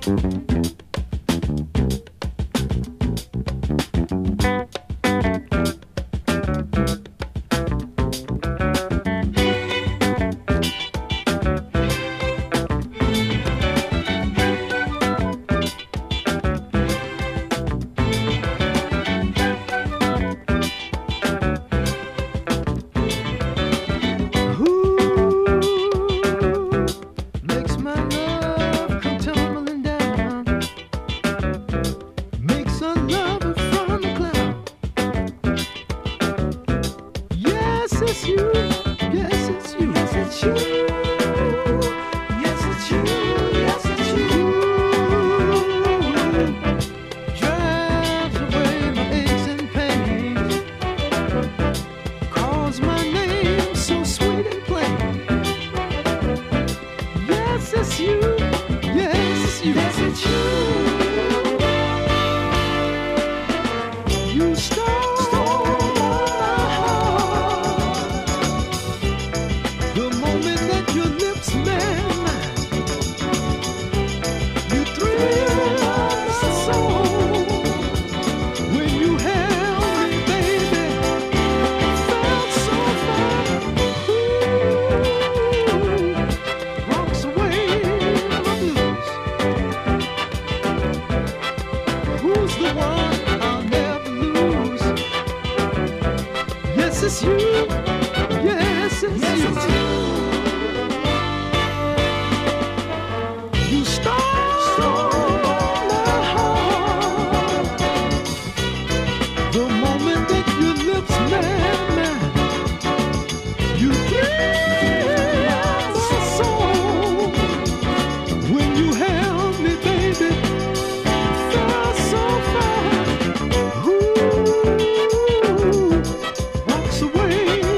Walks away.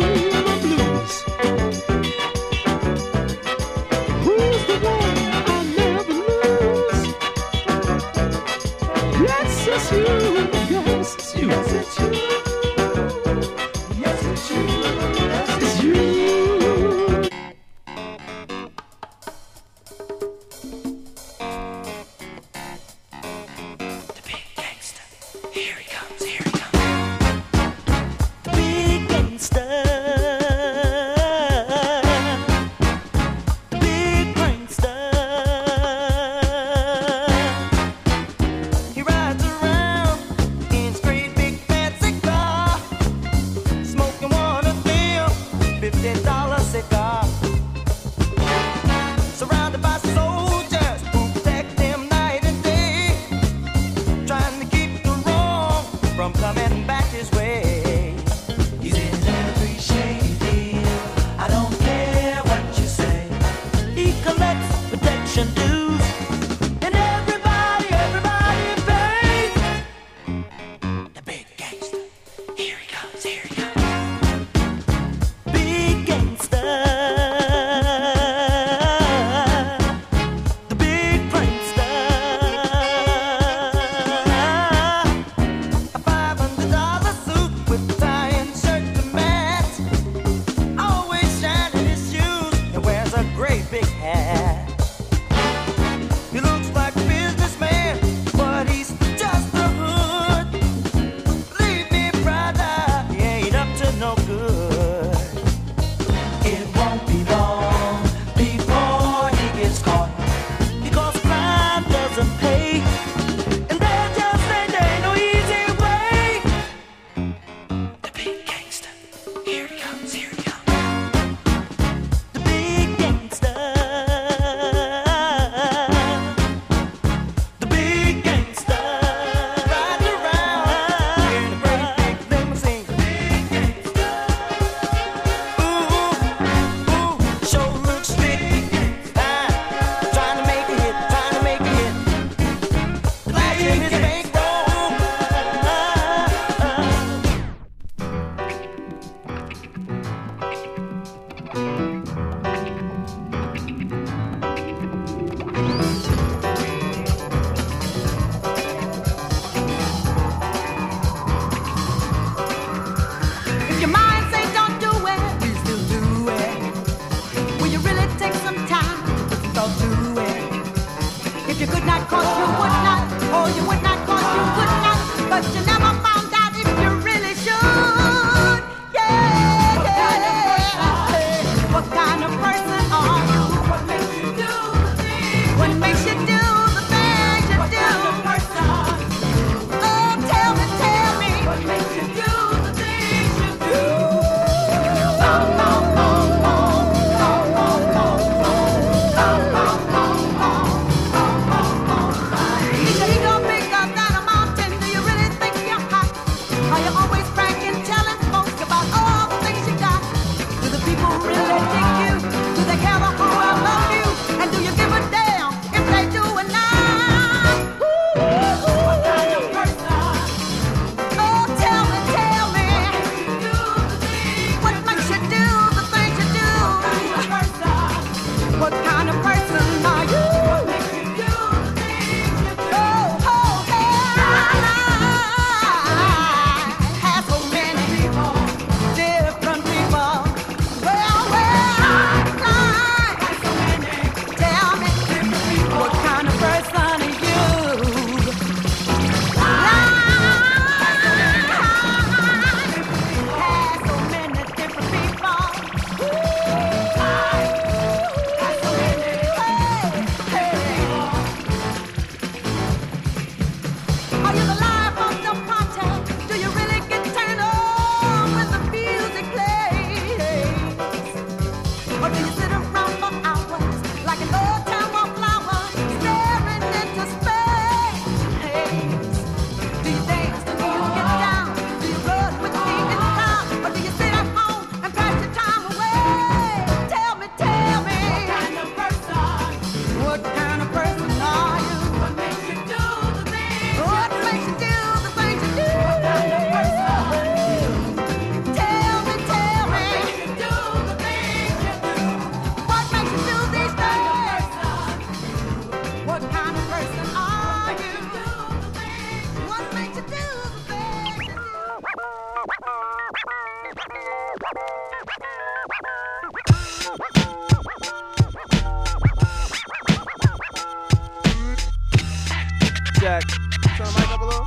Jack, turn the mic up a little.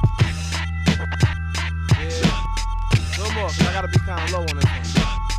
Yeah, a little more, cause I gotta be kinda low on this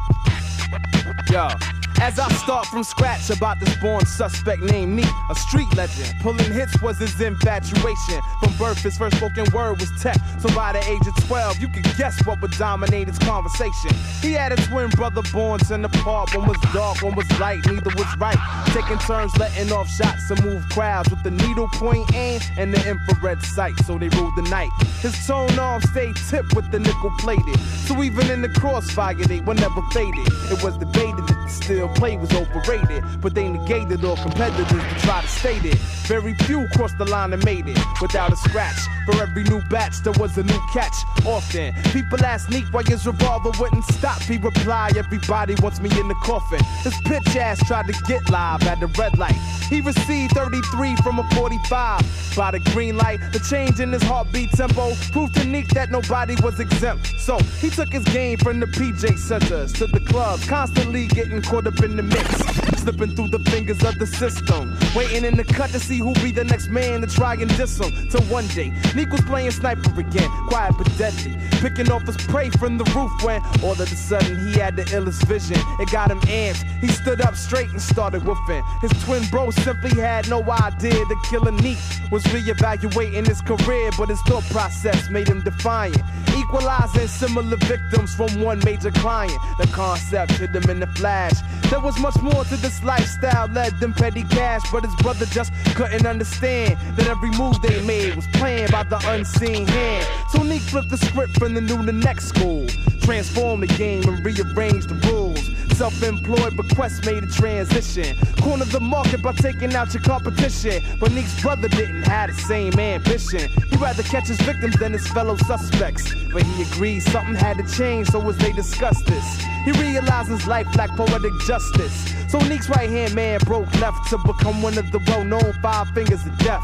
one. Yo. As I start from scratch about this born suspect named Neek, a street legend. Pulling hits was his infatuation. From birth, his first spoken word was tech. So by the age of 12, you could guess what would dominate his conversation. He had a twin brother born 10 apart. One was dark, one was light, neither was right. Taking turns letting off shots to move crowds with the needle point aim and the infrared sight. So they ruled the night. His tone arm stayed tipped with the nickel plated. So even in the crossfire, they were never faded. It was debated that the steel play was overrated, but they negated all competitors to try to state it. Very few crossed the line and made it without a scratch. For every new batch, there was a new catch. Often, people ask Neek why his revolver wouldn't stop. He replied, everybody wants me in the coffin. His pitch ass tried to get live at the red light. He received 33 from a 45. By the green light, the change in his heartbeat tempo proved to Neek that nobody was exempt. So, he took his game from the PJ Centers to the clubs, constantly getting caught up in the mix. Slipping through the fingers of the system, waiting in the cut to see who'll be the next man to try and diss him. Till one day, Neek was playing sniper again, quiet but deadly, picking off his prey from the roof when all of a sudden he had the illest vision. It got him amped. He stood up straight and started woofing. His twin bro simply had no idea the killer Neek was reevaluating his career, but his thought process made him defiant, equalizing similar victims from one major client. The concept hit him in the flash. There was much more to this lifestyle led than petty cash, but his brother just couldn't understand that every move they made was planned by the unseen hand. So Neek flipped the script from the new to next school, transformed the game and rearranged the rules. Self-employed, but Quest made a transition. Cornered the market by taking out your competition. But Neek's brother didn't have the same ambition. He'd rather catch his victims than his fellow suspects. But he agreed something had to change, so as they discussed this, he realized his life lacked poetic justice. So Neek's right-hand man broke left to become one of the well-known 5 Fingers of Death.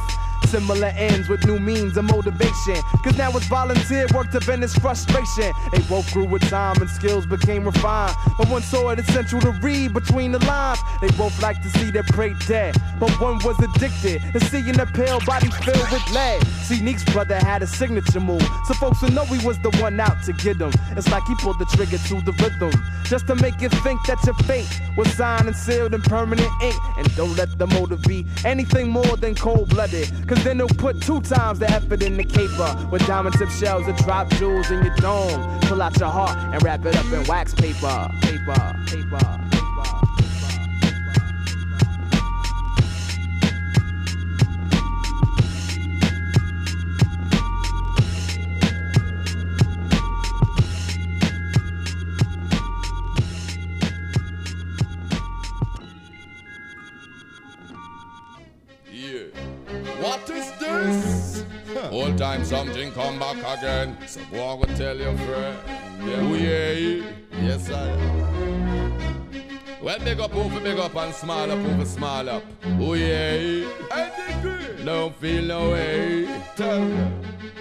similar ends with new means of motivation. Cause now it's volunteer work to vent his frustration. They both grew with time and skills became refined. But one saw it essential to read between the lines. They both like to see their prey dead. But one was addicted to seeing a pale body filled with lead. See, Neek's brother had a signature move, so folks would know he was the one out to get him. It's like he pulled the trigger to the rhythm, just to make you think that your fate was signed and sealed in permanent ink. And don't let the motive be anything more than cold-blooded, cause then they'll put 2 times the effort in the caper. With diamond tip shells that drop jewels in your dome. Pull out your heart and wrap it up in wax paper. Paper, paper. What is this? All time something come back again. So boy will tell your friend. Yeah, yeah. Yes, I am. Well, big up, and small up. Oh, yeah. And good. Don't feel no way. Tell me.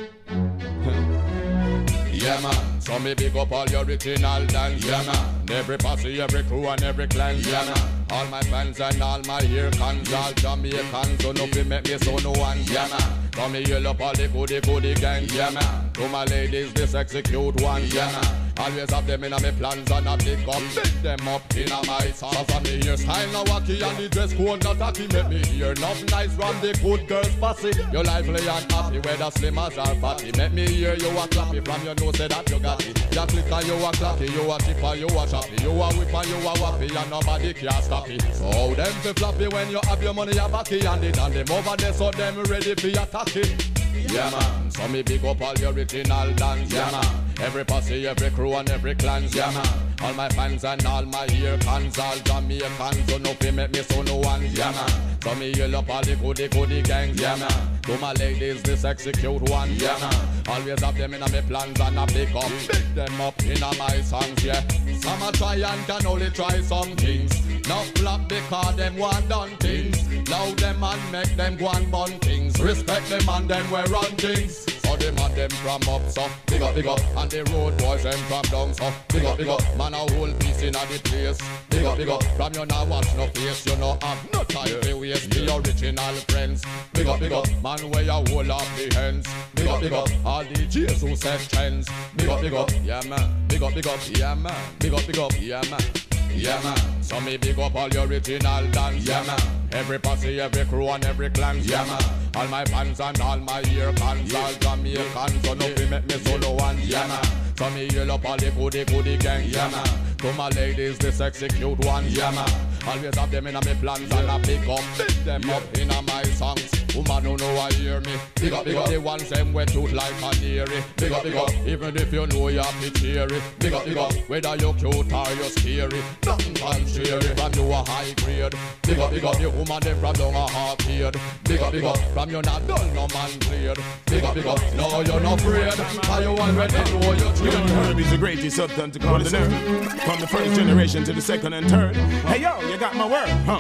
Yeah, man. So me big up all your original dance. Yeah, man. Every posse, every crew, and every clan. Yeah, man. All my fans and all my ear cans, all Jamaicans, so nothing make me so no one. Yeah, man. So me yell up all the goody gang. Yeah, man. To my ladies, this execute one. Yeah, man. Always have them in my plans and I pick them up in my songs. And me hear style now wacky and the dress code not tacky. Make me hear enough nice from the good girls fussy. Your lively and happy, whether slim as or fatty. Make me hear you a clappy from your nose, say that you got it. Just click and you a clappy, you a chipper, you a choppy. You a whip and you a wappy and nobody can stop it. So how them fi floppy when you have your money a backy. And they done them over there so them ready for attack it. Yeah, man. So me big up all your original dance. Yeah, man. Every posse, every crew and every clans. Yeah, man. All my fans and all my ear cans. All Jamaicans, so no fi make me so no one. Yeah, man. So me yell up all the goody gangs. Yeah, man. To my ladies, this execute one. Yeah, man. Always have them in my plans and I pick them up in my songs. Yeah. Some a try and can only try some things. Now flop because them want done things. Love them and make them go and bun things. Respect them and then we run things. So them and them from up, so big up. And the road boys them from down, so big up. Man a whole piece in the place. Big up. From you now watch no face, you know have no time to waste. The original friends. Big up. Man where you hold up the hands. Big up. All the DJs who set trends. Big up. Yeah man. Big up. Yeah man. Big up. Yeah man. Yeah man, so me big up all your original dance. Yeah man, every posse, every crew and every clan. Yeah man, all my fans and all my ear cans. All Jamaicans, so nothing make me solo one. Yeah man, so me yell up all the goody gang. Yeah man, to my ladies this execute one. Yeah man, always have them in my plans and I pick them up in my songs. Woman who know I hear me. Big up. The ones them wet out like a dairy. Big up. Even if you know you're cherry. Big up. Whether you're cute or you're scary. Nothing contrary from you a high grade. Big up. You woman them from down a half head. Big up. From you not done no man played. Big up. No you're not afraid. Are you already know you're trained? Young Herb is the greatest substance to call the nerd. From the first generation to the second and third. Hey yo, you got my word, huh?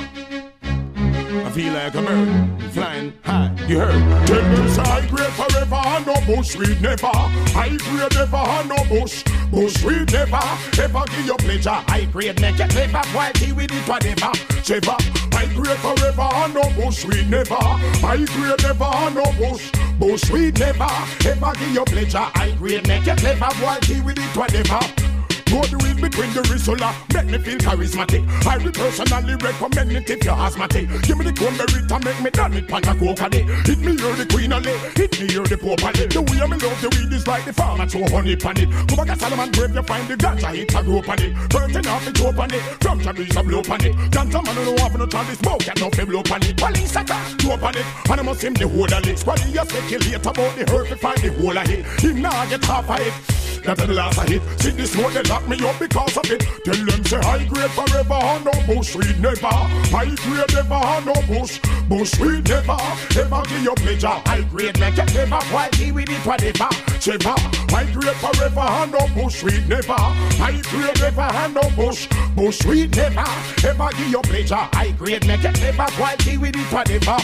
I feel like a bird, flying high, you heard. Tell them say high grade forever and no bush weed never. High grade never and no bush weed never. Ever give your pleasure, high grade make it clever. Quality with it whatever, Trevor. High grade forever and no bush weed never. High grade never and no bush weed never. Ever give your pleasure, high grade make it clever. Quality with it whatever. Go do it between the risola, make me feel charismatic. I will personally recommend it if you're asthmatic. Give me the cranberry to make me done it, panna coca day. Hit me you're the queen of lay, hit me you're the poor pallet. The way I love the weed is like the farmer throw honey pan it. Go back to Solomon grave, you find the ganja, hit a rope on it. Burning off the dope on it, from Jamaica blow on it. Ganja man don't have no time to smoke, and no blow on it. Police attack, dope on it, and I must him the whole of it. Squaddy you speculate about the hurt, to find the whole of it. Him now get half of it. That's the last I hit. See this one, they lock me up because of it. Tell them say high grade forever and no bush weed never. High grade never and no bush weed never. Ever give your pleasure. High grade make it never. Quality with it whatever. Trevor. High grade forever and no bush weed never. High grade never and no bush weed never. Ever give your pleasure. High grade make it never. Quality with it whatever.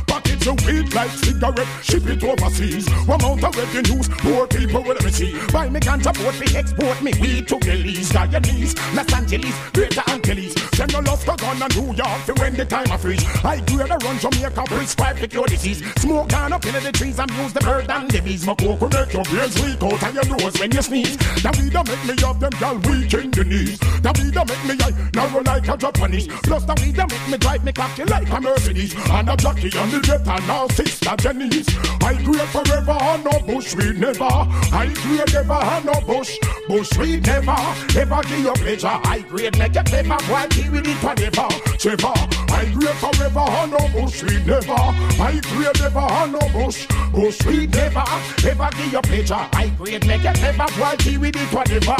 Package of weed like cigarette, ship it overseas. One amount of revenues, poor people will receive. Buy me ganja boat, me export me weed to Belize, Guyanese, Los Angeles, Greater Antilles. Send no love to gun and New York for when the time I freeze. I grade a run Jamaica, prescribe the cure disease. Smoke down up in the trees and use the bird and the bees. My coke will make your brains leak out of your nose when you sneeze. That weed don't make me have them gal weak in the knees. That weed don't make me narrow like a Japanese. Plus the weed don't make me drive me cocky like a Mercedes. And a jockey on the jet and now sister Jenny's. I grade forever and no bush weed never. I grade never and no bush weed never. Ever give your pleasure. I grade make you clever. Why deal with it whatever. Trevor. I grade forever and no bush weed never. I grade never and no bush weed never. Ever give your pleasure. I grade make you clever. Why deal with it whatever.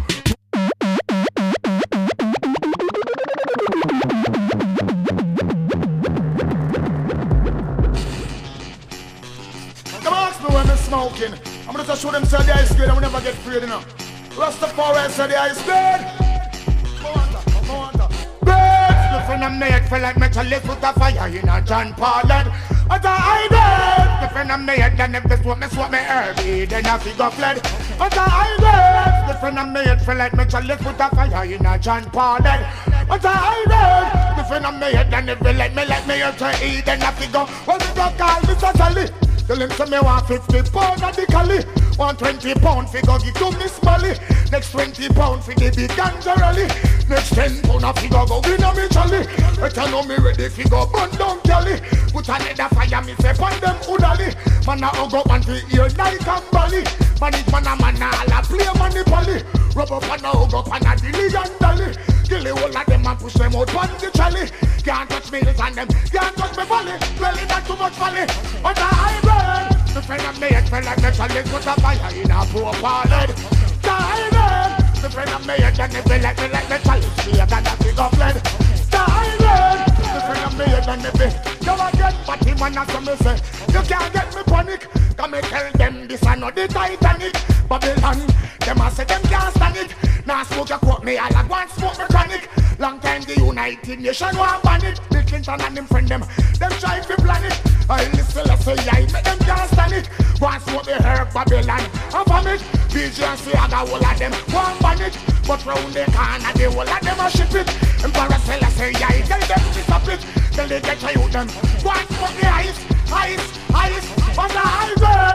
Smoking. I'm gonna just show them say the ice grade and we never get free enough. Rastafari say the ice grade. Come on. Birds, the friend of me, it feel like metal left with a fire in a John Paulard. At a high bed, the friend of me, and if this what me early, then I figure fled. At a high bed, the friend of me, it feel like metal left with a fire in a John Paulard. At a high bed, the friend of me, and if you like me to eat, then I figure, well, the dog call me Sally. Tell him to me want 50 pound at the cali. Want 20 pound fi go give to Miss Molly. Next 20 pound fi the big ganja rally. Next 10 pound a fi go win a me jolly. Better know me ready fi go burn down Cali. Put another fire me say pon them udali. Man a hug up and fi ear like and bally. Man it man a all a play money pally. Rub up and a hug up and a dilly and dally. Kill the whole of them and push them out pon the trolley. Can't touch me and them, can't touch me volley. Really not too much volley. But a high bird. The friend of me, it feel like metal is put a fire in a poor pallet. The high bird. The friend of me, it feel like metal is bigger than a big of lead. The high bird. The friend of me, it feel. You a get fatty man as me say. You can't get me panic. Come and tell them this and not the Titanic. Babylon, them a say them can't stand it. Now smoke a quote me, all at once smoke me chronic. Long time the United Nations want ban it. Bill Clinton and them friend them try to plan it. I listen, let's say I make them can't stand it. Want smoke the herb Babylon and vomit. BJ and say I got all of them want ban it. But round the corner the whole of them a ship it. Emperor say I tell them to stop it. Till they get to them. Want smoke the ice on the highway.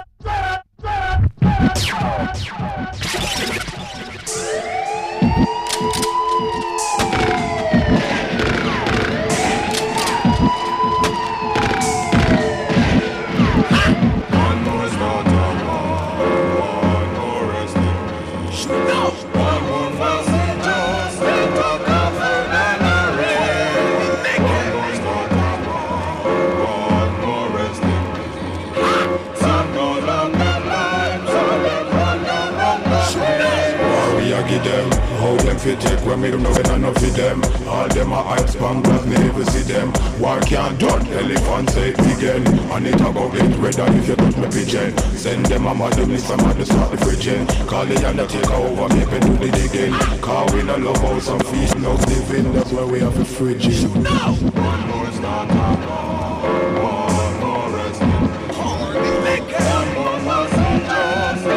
How them fit take when me don't know enough of them. All them are hype spanglers, never see them. War can't done, elephant say it again. And it a go get redder if you touch me pigeon. Send them a mother, me some mother start the fridging. Call the undertaker over, me can do the digging. Car we no love how some fish no living. That's why we have a fridging. One more start one more resting. One more must just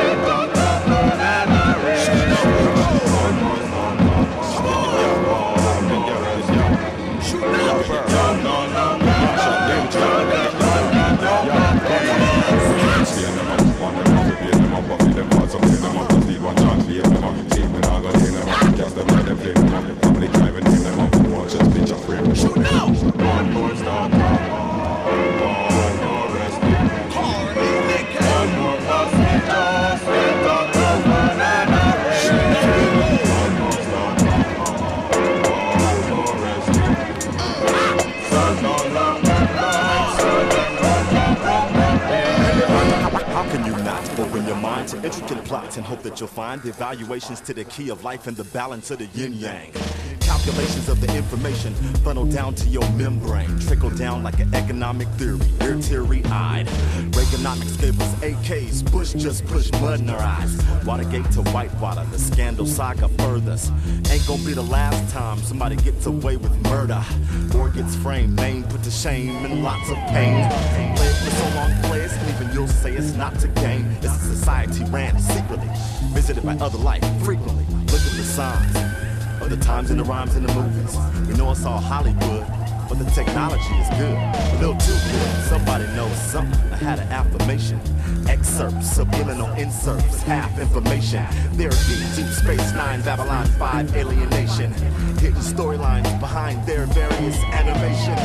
to intricate plots and hope that you'll find the evaluations to the key of life and the balance of the yin-yang. Calculations of the information funnel down to your membrane, trickle down like an economic theory. We're teary-eyed. Reaganomics gave us AKs, Bush just pushed mud in our eyes. Watergate to Whitewater, the scandal saga furthers. Ain't gonna be the last time somebody gets away with murder or gets framed, Maine put to shame and lots of pain. Played for so long, players, and even you'll say it's not to gain. It's a society ran secretly, visited by other life frequently. Look at the signs of the times and the rhymes in the movies. We know it's all Hollywood, but the technology is good, a little too good. Somebody knows something. I had an affirmation. Excerpts, subliminal inserts, half information. There are deep Space Nine, Babylon 5, alienation. Hidden storylines behind their various animation.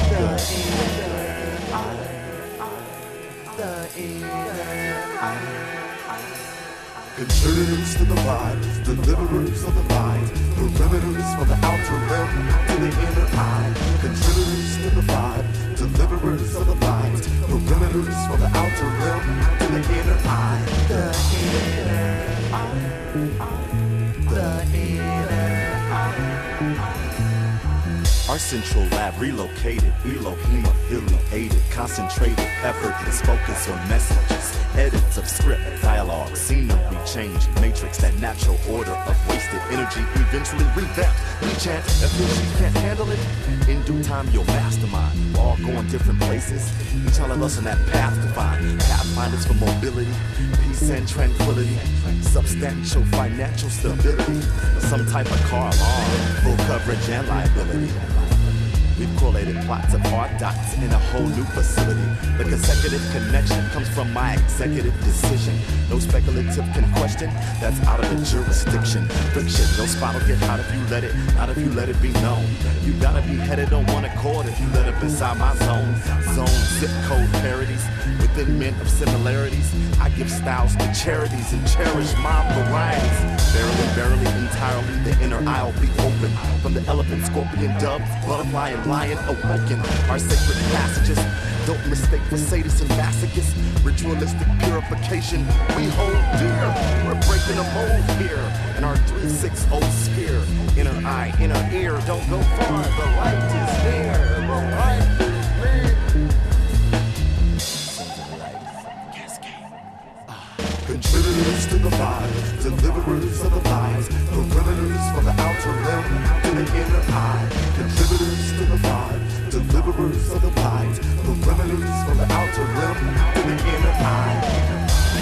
Contributors to the vibes, deliverers of the vibes, perimeters from the outer rim to the inner eye. Contributors to the vibe, deliverers of the vibes, perimeters from the outer rim to the inner eye. The inner eye. The inner eye. Our central lab relocated, Elohim affiliated, concentrated effort is focused on messages, edits of script, dialogue, scenery change, matrix, that natural order of wasted energy, eventually revamped. We chant, if she can't handle it, in due time you'll mastermind. We're all going different places, each one of us on that path to find pathfinders for mobility, peace and tranquility, substantial financial stability, some type of car alarm, full coverage and liability. We've correlated plots of hard dots in a whole new facility. The consecutive connection comes from my executive decision. No speculative can question, that's out of the jurisdiction. Friction, no spot will get hot if you let it, not if you let it be known. You gotta be headed on one accord if you let up inside my zone. Zone, zip code parodies, within men of similarities. I give styles to charities and cherish my varieties. Barely, entirely, the inner eye will be open. From the elephant, scorpion, dove, butterfly, and lion awoken. Our sacred passages, don't mistake for sadists and masochists. Ritualistic purification we hold dear. We're breaking a mold here in our 360 sphere. Inner eye, inner ear, don't go far. The light is near. The light is near. Contributors to the vibes, deliverers of the vibes, perimeters from the outer rim to the inner eye. Contributors to the vibes, deliverers of the vibes, perimeters from the outer rim to the inner eye.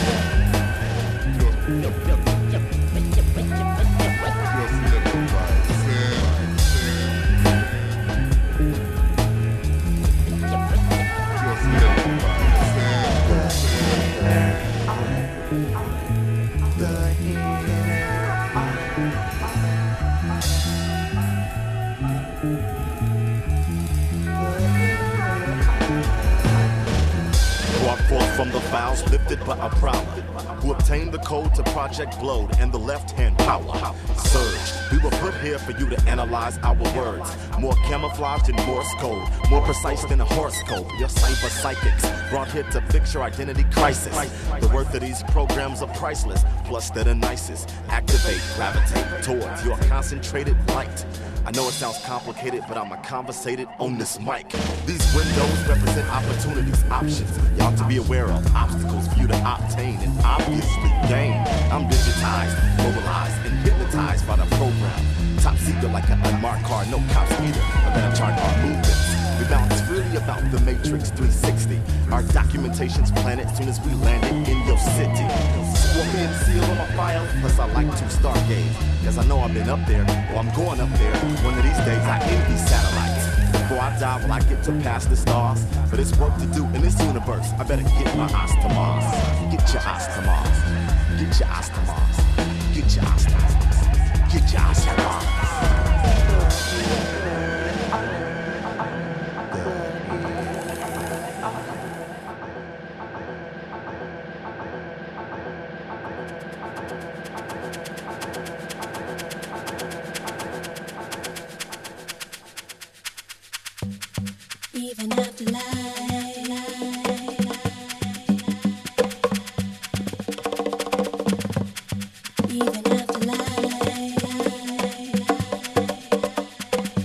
From the files lifted by a prowler who obtained the code to Project Blowed and the left-hand power surge. We were put here for you to analyze our words. More camouflaged than Morse code, more precise than a horoscope. Your cyber psychics brought here to fix your identity crisis. The worth of these programs are priceless, plus they're the nicest. Activate, gravitate towards your concentrated light. I know it sounds complicated, but I'm a conversated on this mic. These windows represent opportunities, options. Y'all to be aware of, obstacles for you to obtain and obviously gain. I'm digitized, mobilized, and hypnotized by the program. Top secret like an unmarked car, no cops either. I'm gonna chart our movements. We bounce freely about the Matrix 360. Our documentation's planted soon as we landed in your city. Scorpion seal on my file, plus I like to stargaze. Cause I know I've been up there, or I'm going up there. One of these days I envy satellites. Before I die, will I get to pass the stars? For this work to do in this universe, I better get my eyes to Mars. Get your eyes to Mars. Get your eyes to Mars. Get your eyes to Mars. Get your eyes to Mars. Even after life, even after life,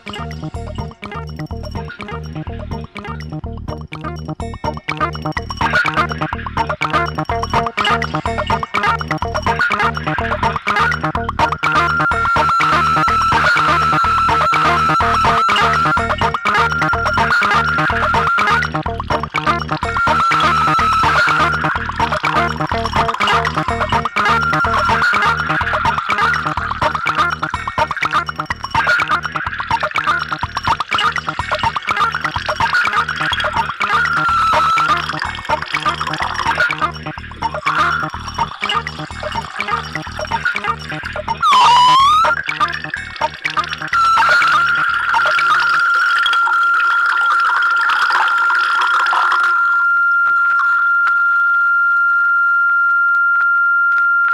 Bye.